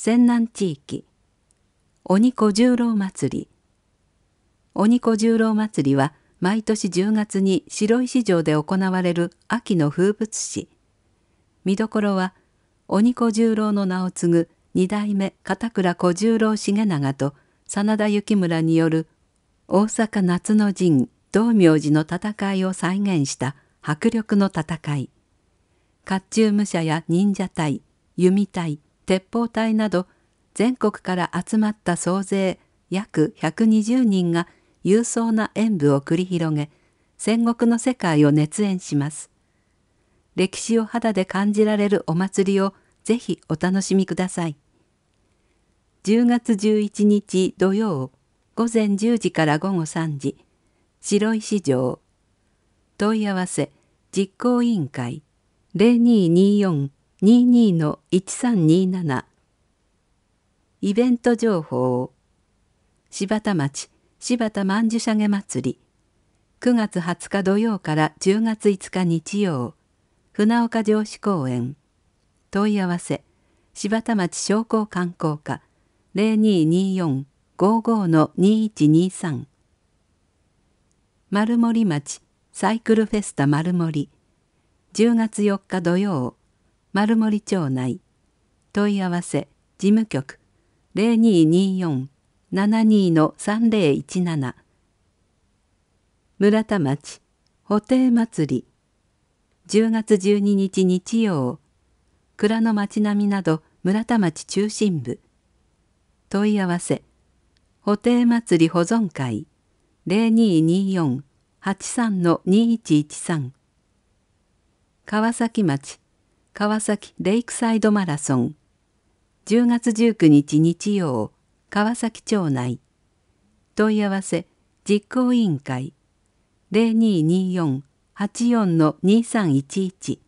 泉南地域鬼小十郎祭り。鬼小十郎祭りは毎年10月に白石城で行われる秋の風物詩。見どころは鬼小十郎の名を継ぐ二代目片倉小十郎重長と真田幸村による大阪夏の陣道明寺の戦いを再現した迫力の戦い。甲冑武者や忍者隊、弓隊、鉄砲隊など全国から集まった総勢約120人が勇壮な演舞を繰り広げ、戦国の世界を熱演します。歴史を肌で感じられるお祭りをぜひお楽しみください。10月11日土曜午前10時から午後3時、白石城。問い合わせ実行委員会0224-22-1327。イベント情報。柴田町柴田曼珠沙華祭り9月20日土曜から10月5日日曜、船岡城址公園。問い合わせ柴田町商工観光課0224-55-2123。丸森町サイクルフェスタ丸森10月4日土曜、丸森町内。問い合わせ事務局0224-72-3017。村田町布袋祭り10月12日日曜、蔵の町並みなど村田町中心部。問い合わせ布袋祭り保存会0224-83-2113。川崎町川崎レイクサイドマラソン10月19日日曜、川崎町内。問い合わせ実行委員会0224-84-2311。